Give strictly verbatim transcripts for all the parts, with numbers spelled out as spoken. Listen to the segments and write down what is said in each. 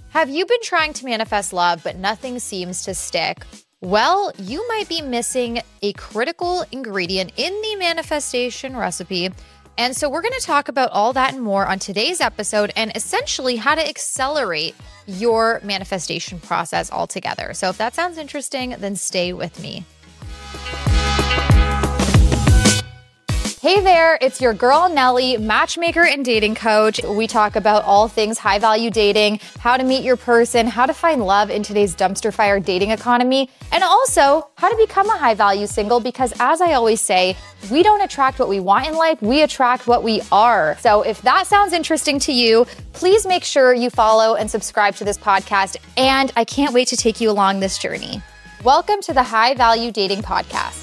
Have you been trying to manifest love, but nothing seems to stick? Well, you might be missing a critical ingredient in the manifestation recipe. And so we're going to talk about all that and more on today's episode and essentially how to accelerate your manifestation process altogether. So if that sounds interesting, then stay with me. Hey there, it's your girl Nelly, matchmaker and dating coach. We talk about all things high value dating, how to meet your person, how to find love in today's dumpster fire dating economy, and also how to become a high value single because as I always say, we don't attract what we want in life, we attract what we are. So if that sounds interesting to you, please make sure you follow and subscribe to this podcast. And I can't wait to take you along this journey. Welcome to the High Value Dating Podcast.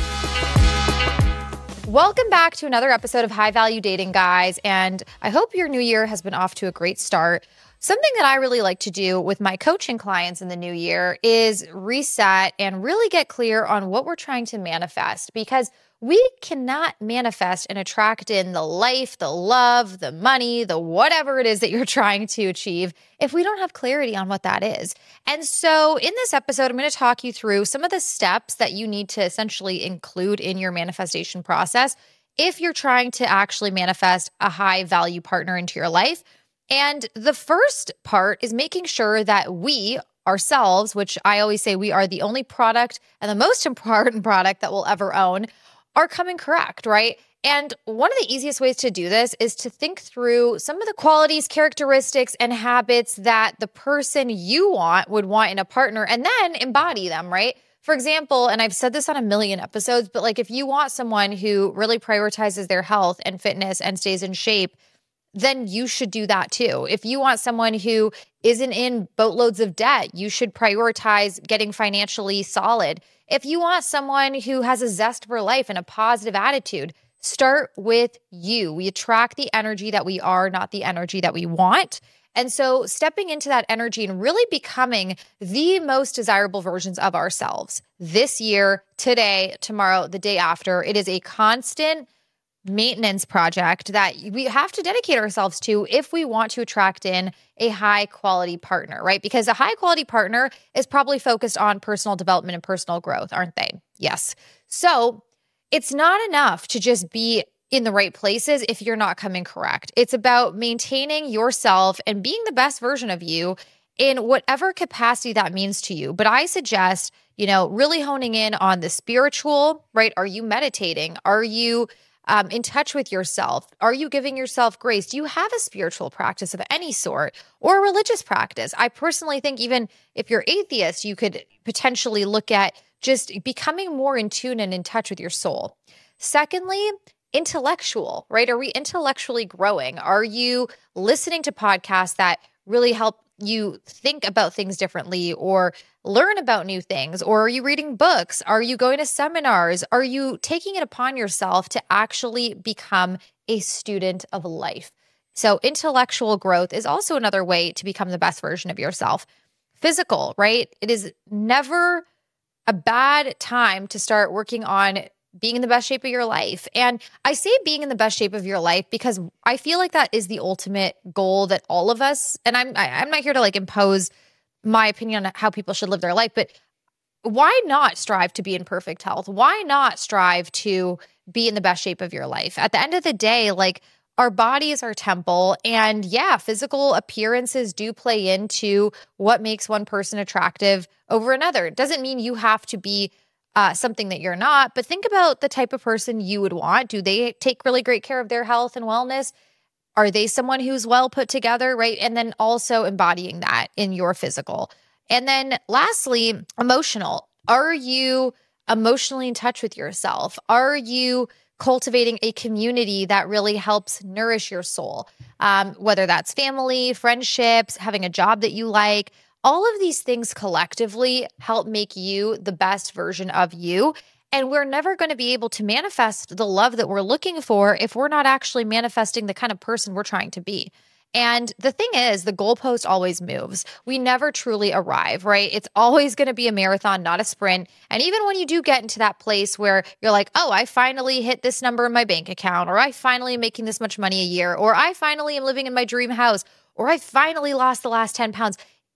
Welcome back to another episode of High Value Dating, guys. And I hope your new year has been off to a great start. Something that I really like to do with my coaching clients in the new year is reset and really get clear on what we're trying to manifest, because we cannot manifest and attract in the life, the love, the money, the whatever it is that you're trying to achieve if we don't have clarity on what that is. And so in this episode, I'm going to talk you through some of the steps that you need to essentially include in your manifestation process if you're trying to actually manifest a high value partner into your life. And the first part is making sure that we ourselves, which I always say we are the only product and the most important product that we'll ever own, are coming correct, right? And one of the easiest ways to do this is to think through some of the qualities, characteristics, and habits that the person you want would want in a partner and then embody them, right? For example, and I've said this on a million episodes, but like if you want someone who really prioritizes their health and fitness and stays in shape, then you should do that too. If you want someone who isn't in boatloads of debt, you should prioritize getting financially solid. If you want someone who has a zest for life and a positive attitude, start with you. We attract the energy that we are, not the energy that we want. And so stepping into that energy and really becoming the most desirable versions of ourselves this year, today, tomorrow, the day after, it is a constant maintenance project that we have to dedicate ourselves to if we want to attract in a high quality partner, right? Because a high quality partner is probably focused on personal development and personal growth, aren't they? Yes. So it's not enough to just be in the right places if you're not coming correct. It's about maintaining yourself and being the best version of you in whatever capacity that means to you. But I suggest, you know, really honing in on the spiritual, right? Are you meditating? Are you Um, in touch with yourself? Are you giving yourself grace? Do you have a spiritual practice of any sort or a religious practice? I personally think even if you're atheist, you could potentially look at just becoming more in tune and in touch with your soul. Secondly, intellectual, right? Are we intellectually growing? Are you listening to podcasts that really help you think about things differently or learn about new things? Or are you reading books? Are you going to seminars? Are you taking it upon yourself to actually become a student of life? So intellectual growth is also another way to become the best version of yourself. Physical, right? It is never a bad time to start working on being in the best shape of your life. And I say being in the best shape of your life because I feel like that is the ultimate goal that all of us, and I'm I, I'm not here to like impose my opinion on how people should live their life, but why not strive to be in perfect health? Why not strive to be in the best shape of your life? At the end of the day, like our body is our temple, and yeah, physical appearances do play into what makes one person attractive over another. It doesn't mean you have to be Uh, something that you're not, but think about the type of person you would want. Do they take really great care of their health and wellness? Are they someone who's well put together, right? And then also embodying that in your physical. And then lastly, emotional. Are you emotionally in touch with yourself? Are you cultivating a community that really helps nourish your soul? Um, whether that's family, friendships, having a job that you like, all of these things collectively help make you the best version of you. And we're never going to be able to manifest the love that we're looking for if we're not actually manifesting the kind of person we're trying to be. And the thing is, the goalpost always moves. We never truly arrive, right? It's always going to be a marathon, not a sprint. And even when you do get into that place where you're like, oh, I finally hit this number in my bank account, or I finally am making this much money a year, or I finally am living in my dream house, or I finally lost the last ten pounds.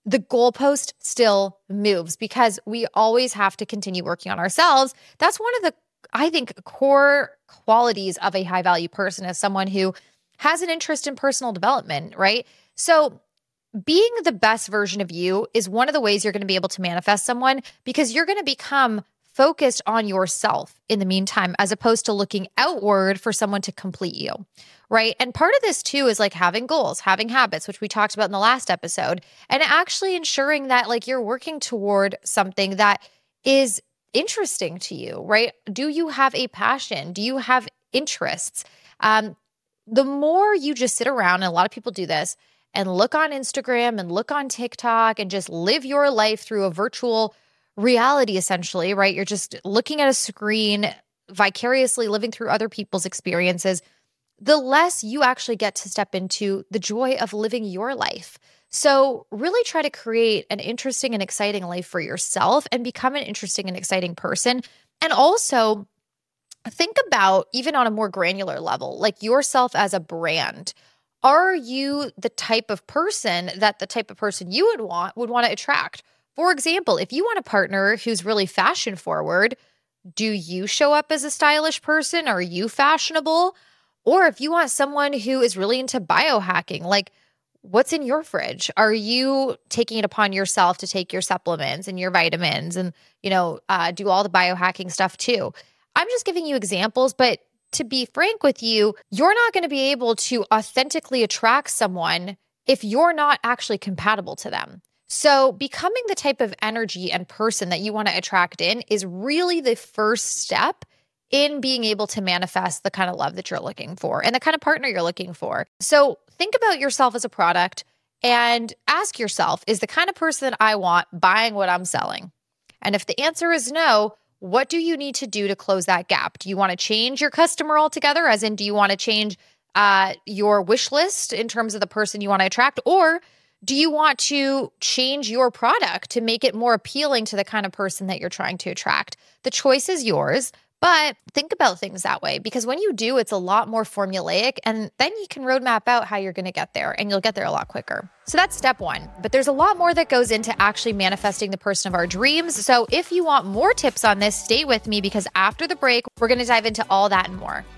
the goalpost still moves because we always have to continue working on ourselves. That's one of the, I think, core qualities of a high value person, as someone who has an interest in personal development, right? So being the best version of you is one of the ways you're going to be able to manifest someone, because you're going to become focused on yourself in the meantime, as opposed to looking outward for someone to complete you, right? And part of this too is like having goals, having habits, which we talked about in the last episode, and actually ensuring that like you're working toward something that is interesting to you, right? Do you have a passion? Do you have interests? Um, the more you just sit around, and a lot of people do this, and look on Instagram and look on TikTok and just live your life through a virtual reality, essentially, right? You're just looking at a screen, vicariously living through other people's experiences, the less you actually get to step into the joy of living your life. So really try to create an interesting and exciting life for yourself and become an interesting and exciting person. And also think about, even on a more granular level, like yourself as a brand. Are you the type of person that the type of person you would want would want to attract? For example, if you want a partner who's really fashion forward, do you show up as a stylish person? Are you fashionable? Or if you want someone who is really into biohacking, like what's in your fridge? Are you taking it upon yourself to take your supplements and your vitamins and, you know, uh, do all the biohacking stuff too? I'm just giving you examples, but to be frank with you, you're not going to be able to authentically attract someone if you're not actually compatible to them. So becoming the type of energy and person that you want to attract in is really the first step in being able to manifest the kind of love that you're looking for and the kind of partner you're looking for. So think about yourself as a product and ask yourself, is the kind of person that I want buying what I'm selling? And if the answer is no, what do you need to do to close that gap? Do you want to change your customer altogether? As in, do you want to change uh, your wish list in terms of the person you want to attract? Or do you want to change your product to make it more appealing to the kind of person that you're trying to attract? The choice is yours, but think about things that way, because when you do, it's a lot more formulaic, and then you can roadmap out how you're going to get there, and you'll get there a lot quicker. So that's step one. But there's a lot more that goes into actually manifesting the person of our dreams. So if you want more tips on this, stay with me, because after the break, we're going to dive into all that and more.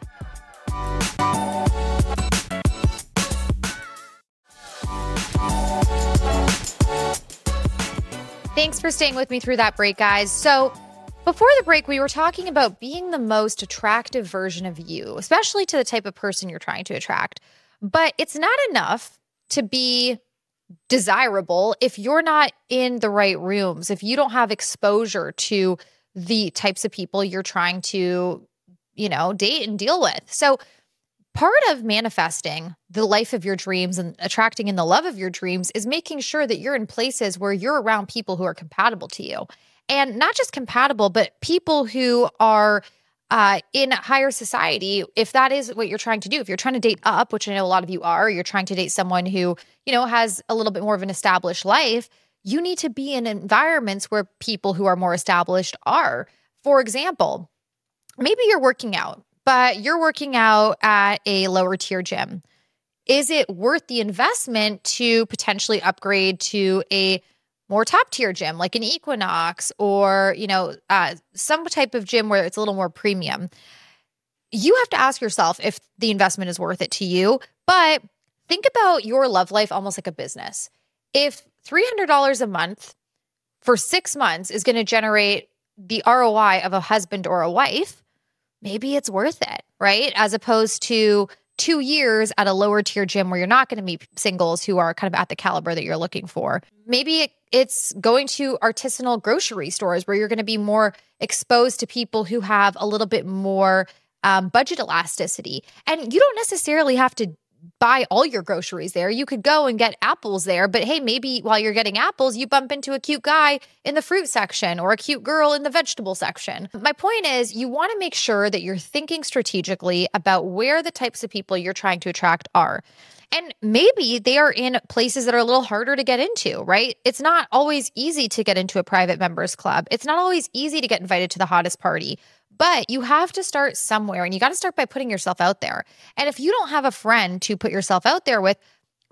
Thanks for staying with me through that break, guys. So before the break, we were talking about being the most attractive version of you, especially to the type of person you're trying to attract. But it's not enough to be desirable if you're not in the right rooms, if you don't have exposure to the types of people you're trying to, you know, date and deal with. So part of manifesting the life of your dreams and attracting in the love of your dreams is making sure that you're in places where you're around people who are compatible to you. And not just compatible, but people who are uh, in higher society, if that is what you're trying to do. If you're trying to date up, which I know a lot of you are, you're trying to date someone who, you know, has a little bit more of an established life, you need to be in environments where people who are more established are. For example, maybe you're working out, but you're working out at a lower tier gym. Is it worth the investment to potentially upgrade to a more top tier gym like an Equinox or, you know, uh, some type of gym where it's a little more premium? You have to ask yourself if the investment is worth it to you, but think about your love life almost like a business. If three hundred dollars a month for six months is going to generate the R O I of a husband or a wife, maybe it's worth it, right? As opposed to two years at a lower tier gym where you're not going to meet singles who are kind of at the caliber that you're looking for. Maybe it, it's going to artisanal grocery stores where you're going to be more exposed to people who have a little bit more um, budget elasticity. And you don't necessarily have to buy all your groceries there. You could go and get apples there, but hey, maybe while you're getting apples, you bump into a cute guy in the fruit section or a cute girl in the vegetable section. My point is, you want to make sure that you're thinking strategically about where the types of people you're trying to attract are. And maybe they are in places that are a little harder to get into, right? It's not always easy to get into a private members club. It's not always easy to get invited to the hottest party. But you have to start somewhere, and you got to start by putting yourself out there. And if you don't have a friend to put yourself out there with,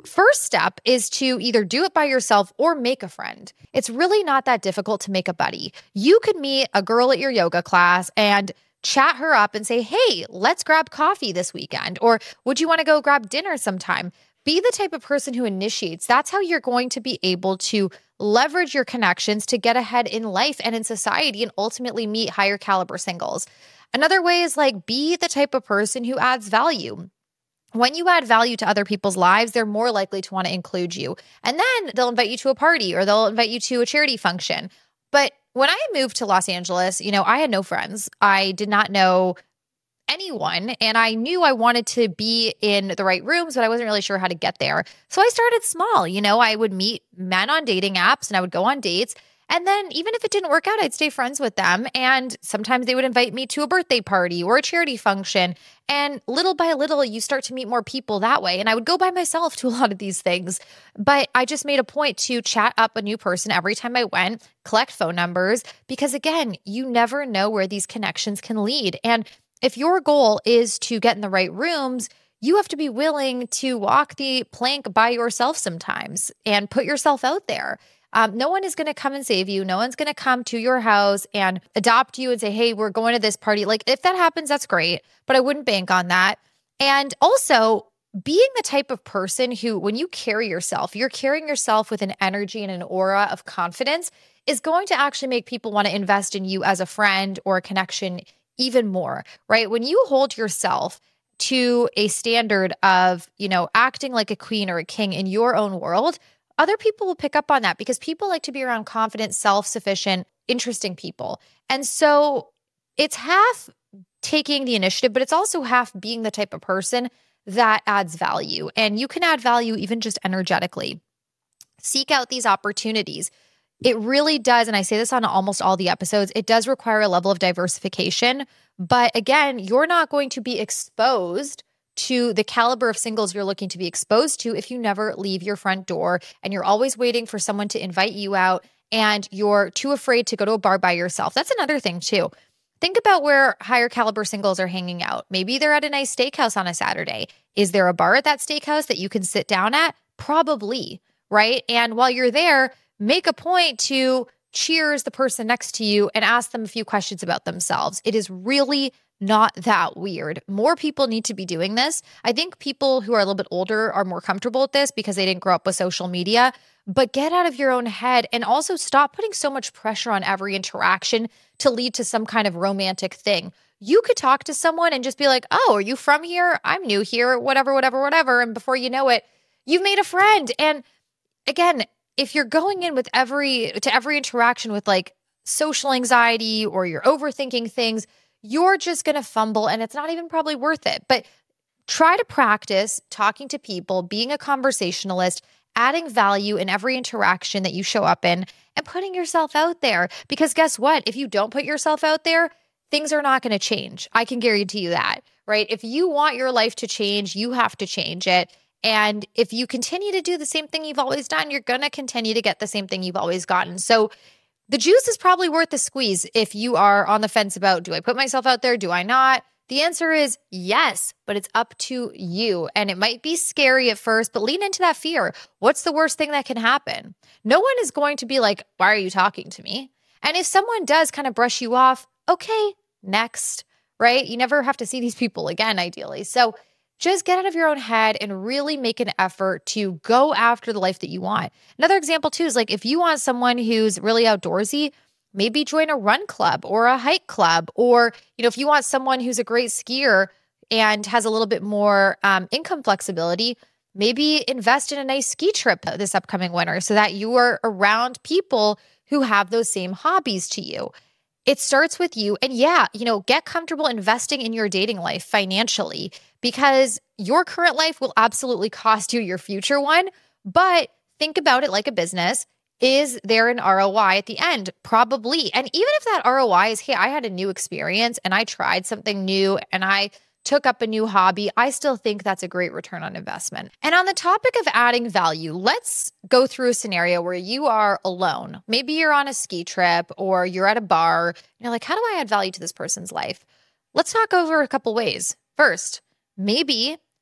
First step is to either do it by yourself or make a friend. It's really not that difficult to make a buddy. You could meet a girl at your yoga class and chat her up and say, hey, let's grab coffee this weekend. Or would you want to go grab dinner sometime? Be the type of person who initiates. That's how you're going to be able to leverage your connections to get ahead in life and in society and ultimately meet higher caliber singles. Another way is like be the type of person who adds value. When you add value to other people's lives, they're more likely to want to include you. And then they'll invite you to a party or they'll invite you to a charity function. But when I moved to Los Angeles, you know, I had no friends. I did not know anyone. And I knew I wanted to be in the right rooms, but I wasn't really sure how to get there. So I started small. You know, I would meet men on dating apps and I would go on dates. And then even if it didn't work out, I'd stay friends with them. And sometimes they would invite me to a birthday party or a charity function. And little by little, you start to meet more people that way. And I would go by myself to a lot of these things. But I just made a point to chat up a new person every time I went, collect phone numbers, because again, you never know where these connections can lead. And if your goal is to get in the right rooms, you have to be willing to walk the plank by yourself sometimes and put yourself out there. Um, no one is going to come and save you. No one's going to come to your house and adopt you and say, hey, we're going to this party. Like if that happens, that's great, but I wouldn't bank on that. And also being the type of person who, when you carry yourself, you're carrying yourself with an energy and an aura of confidence is going to actually make people want to invest in you as a friend or a connection even more, right? When you hold yourself to a standard of, you know, acting like a queen or a king in your own world, other people will pick up on that because people like to be around confident, self-sufficient, interesting people. And so it's half taking the initiative, but it's also half being the type of person that adds value. And you can add value even just energetically. Seek out these opportunities. It really does, and I say this on almost all the episodes, it does require a level of diversification. But again, you're not going to be exposed to the caliber of singles you're looking to be exposed to if you never leave your front door and you're always waiting for someone to invite you out and you're too afraid to go to a bar by yourself. That's another thing too. Think about where higher caliber singles are hanging out. Maybe they're at a nice steakhouse on a Saturday. Is there a bar at that steakhouse that you can sit down at? Probably, right? And while you're there, make a point to cheers the person next to you and ask them a few questions about themselves. It is really not that weird. More people need to be doing this. I think people who are a little bit older are more comfortable with this because they didn't grow up with social media, but get out of your own head and also stop putting so much pressure on every interaction to lead to some kind of romantic thing. You could talk to someone and just be like, oh, are you from here? I'm new here, whatever, whatever, whatever. And before you know it, you've made a friend. And again, if you're going in with every, to every interaction with like social anxiety or you're overthinking things, you're just going to fumble and it's not even probably worth it. But try to practice talking to people, being a conversationalist, adding value in every interaction that you show up in and putting yourself out there. Because guess what? If you don't put yourself out there, things are not going to change. I can guarantee you that, right? If you want your life to change, you have to change it. And if you continue to do the same thing you've always done, you're going to continue to get the same thing you've always gotten. So the juice is probably worth the squeeze if you are on the fence about, do I put myself out there? Do I not? The answer is yes, but it's up to you. And it might be scary at first, but lean into that fear. What's the worst thing that can happen? No one is going to be like, why are you talking to me? And if someone does kind of brush you off, okay, next, right? You never have to see these people again, ideally. So just get out of your own head and really make an effort to go after the life that you want. Another example too is like if you want someone who's really outdoorsy, maybe join a run club or a hike club. Or, you know, if you want someone who's a great skier and has a little bit more um, income flexibility, maybe invest in a nice ski trip this upcoming winter so that you are around people who have those same hobbies to you. It starts with you. And yeah, you know, get comfortable investing in your dating life financially because your current life will absolutely cost you your future one. But think about it like a business. Is there an R O I at the end? Probably. And even if that R O I is, hey, I had a new experience and I tried something new and I took up a new hobby, I still think that's a great return on investment. And on the topic of adding value, let's go through a scenario where you are alone. Maybe you're on a ski trip or you're at a bar. You're like, how do I add value to this person's life? Let's talk over a couple ways. First, maybe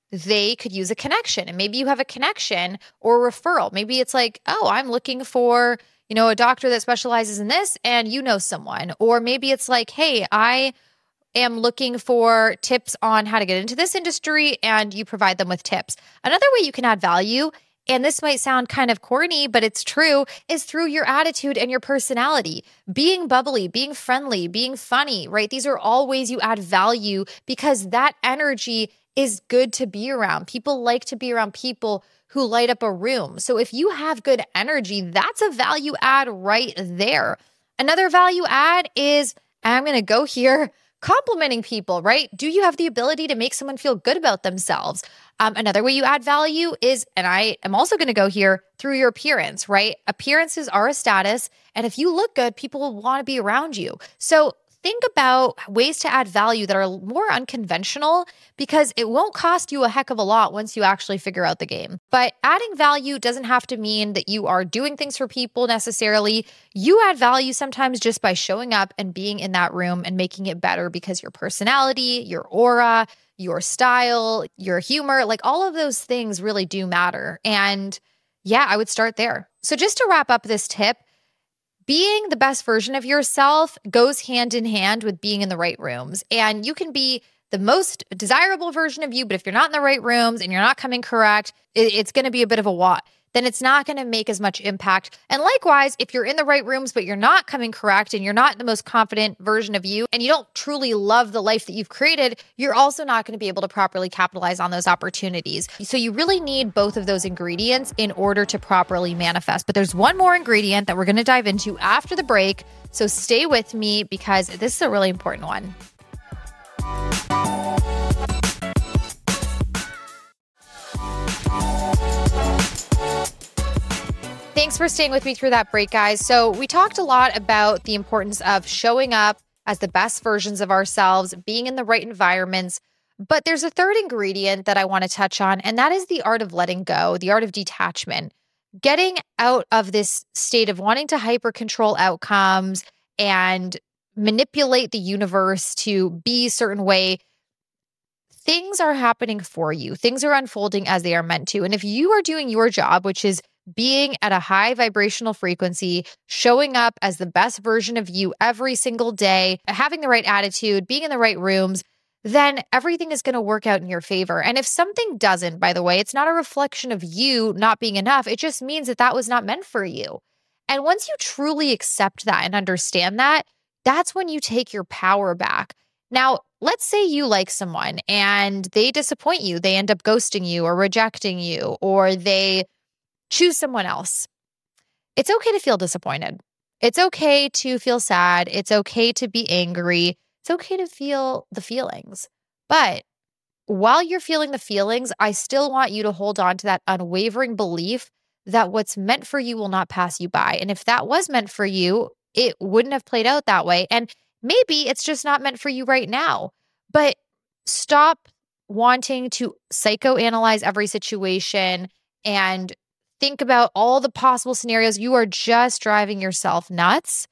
they could use a connection. And maybe you have a connection or a referral. Maybe it's like, oh, I'm looking for, you know, a doctor that specializes in this and you know someone. Or maybe it's like, hey, I am looking for tips on how to get into this industry and you provide them with tips. Another way you can add value, and this might sound kind of corny, but it's true, is through your attitude and your personality. Being bubbly, being friendly, being funny, right? These are all ways you add value because that energy is good to be around. People like to be around people who light up a room. So if you have good energy, that's a value add right there. Another value add is, I'm going to go here, complimenting people, right? Do you have the ability to make someone feel good about themselves? Um, another way you add value is, and I am also going to go here, through your appearance, right? Appearances are a status. And if you look good, people will want to be around you. So think about ways to add value that are more unconventional because it won't cost you a heck of a lot once you actually figure out the game. But adding value doesn't have to mean that you are doing things for people necessarily. You add value sometimes just by showing up and being in that room and making it better because your personality, your aura, your style, your humor, like all of those things really do matter. And yeah, I would start there. So just to wrap up this tip, being the best version of yourself goes hand in hand with being in the right rooms. And you can be the most desirable version of you, but if you're not in the right rooms and you're not coming correct, it, it's going to be a bit of a what. Then it's not going to make as much impact. And likewise, if you're in the right rooms, but you're not coming correct and you're not the most confident version of you, and you don't truly love the life that you've created, you're also not going to be able to properly capitalize on those opportunities. So you really need both of those ingredients in order to properly manifest. But there's one more ingredient that we're going to dive into after the break. So stay with me because this is a really important one. Thanks for staying with me through that break, guys. So we talked a lot about the importance of showing up as the best versions of ourselves, being in the right environments. But there's a third ingredient that I want to touch on, and that is the art of letting go, the art of detachment. Getting out of this state of wanting to hyper control outcomes and manipulate the universe to be a certain way. Things are happening for you. Things are unfolding as they are meant to. And if you are doing your job, which is being at a high vibrational frequency, showing up as the best version of you every single day, having the right attitude, being in the right rooms, then everything is going to work out in your favor. And if something doesn't, by the way, it's not a reflection of you not being enough. It just means that that was not meant for you. And once you truly accept that and understand that, that's when you take your power back. Now, let's say you like someone and they disappoint you. They end up ghosting you or rejecting you, or they choose someone else. It's okay to feel disappointed. It's okay to feel sad. It's okay to be angry. It's okay to feel the feelings. But while you're feeling the feelings, I still want you to hold on to that unwavering belief that what's meant for you will not pass you by. And if that was meant for you, it wouldn't have played out that way. And maybe it's just not meant for you right now. But stop wanting to psychoanalyze every situation and think about all the possible scenarios. You are just driving yourself nuts.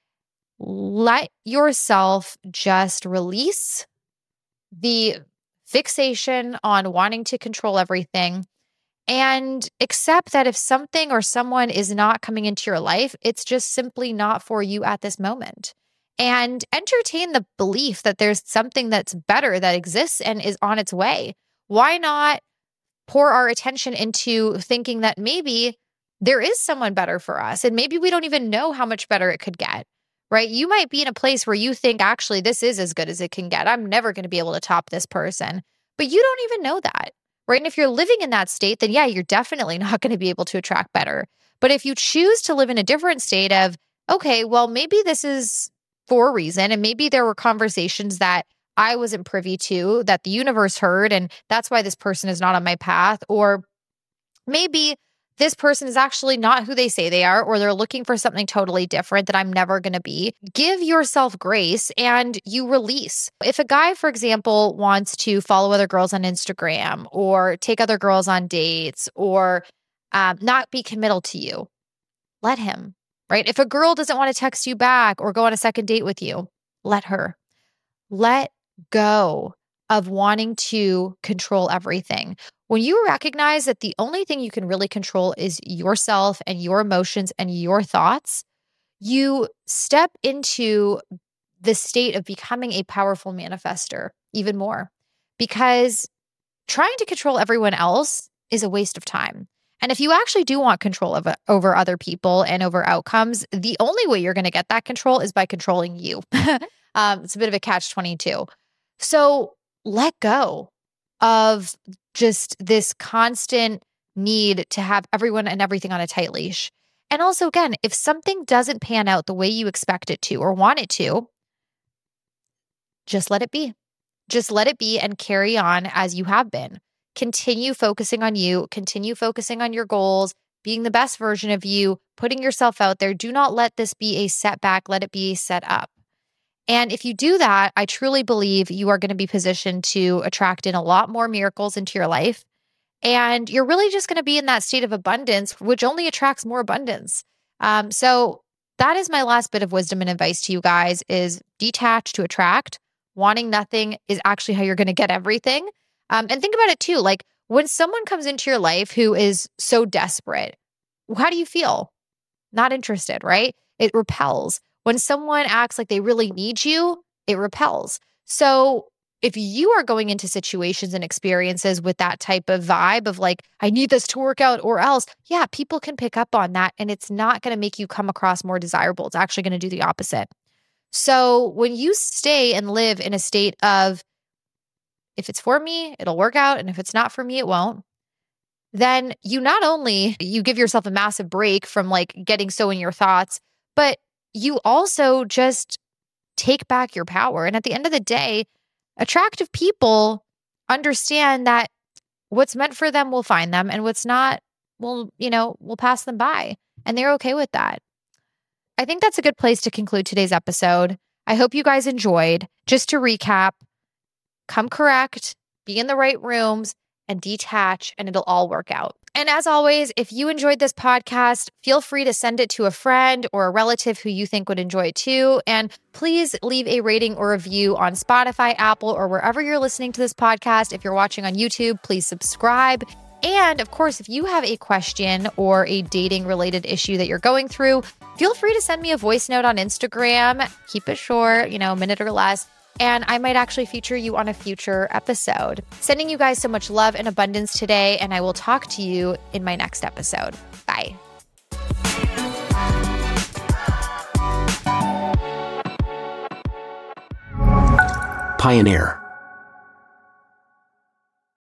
Let yourself just release the fixation on wanting to control everything and accept that if something or someone is not coming into your life, it's just simply not for you at this moment. And entertain the belief that there's something that's better that exists and is on its way. Why not pour our attention into thinking that maybe there is someone better for us and maybe we don't even know how much better it could get, right? You might be in a place where you think, actually, this is as good as it can get. I'm never going to be able to top this person, but you don't even know that, right? And if you're living in that state, then yeah, you're definitely not going to be able to attract better. But if you choose to live in a different state of, okay, well, maybe this is for a reason, and maybe there were conversations that I wasn't privy to that the universe heard, and that's why this person is not on my path. Or maybe this person is actually not who they say they are, or they're looking for something totally different that I'm never going to be. Give yourself grace and you release. If a guy, for example, wants to follow other girls on Instagram or take other girls on dates or um, not be committal to you, let him, right? If a girl doesn't want to text you back or go on a second date with you, let her. Let go of wanting to control everything. When you recognize that the only thing you can really control is yourself and your emotions and your thoughts, you step into the state of becoming a powerful manifester even more, because trying to control everyone else is a waste of time. And if you actually do want control of, over other people and over outcomes, the only way you're going to get that control is by controlling you. um, it's a bit of a catch twenty-two. So let go of just this constant need to have everyone and everything on a tight leash. And also, again, if something doesn't pan out the way you expect it to or want it to, just let it be. Just let it be and carry on as you have been. Continue focusing on you, continue focusing on your goals, being the best version of you, putting yourself out there. Do not let this be a setback. Let it be a set up. And if you do that, I truly believe you are going to be positioned to attract in a lot more miracles into your life. And you're really just going to be in that state of abundance, which only attracts more abundance. Um, so that is my last bit of wisdom and advice to you guys is detach to attract. Wanting nothing is actually how you're going to get everything. Um, and think about it too. Like when someone comes into your life who is so desperate, how do you feel? Not interested, right? It repels. When someone acts like they really need you, it repels. So if you are going into situations and experiences with that type of vibe of like, I need this to work out or else, yeah, people can pick up on that and it's not going to make you come across more desirable. It's actually going to do the opposite. So when you stay and live in a state of, if it's for me, it'll work out. And if it's not for me, it won't. Then you not only, you give yourself a massive break from like getting so in your thoughts, but you also just take back your power. And at the end of the day, attractive people understand that what's meant for them will find them and what's not will, you know, will pass them by. And they're okay with that. I think that's a good place to conclude today's episode. I hope you guys enjoyed. Just to recap, come correct, be in the right rooms, and detach, and it'll all work out. And as always, if you enjoyed this podcast, feel free to send it to a friend or a relative who you think would enjoy it too. And please leave a rating or review on Spotify, Apple, or wherever you're listening to this podcast. If you're watching on YouTube, please subscribe. And of course, if you have a question or a dating related issue that you're going through, feel free to send me a voice note on Instagram. Keep it short, you know, a minute or less. And I might actually feature you on a future episode. Sending you guys so much love and abundance today, and I will talk to you in my next episode. Bye. Pioneer.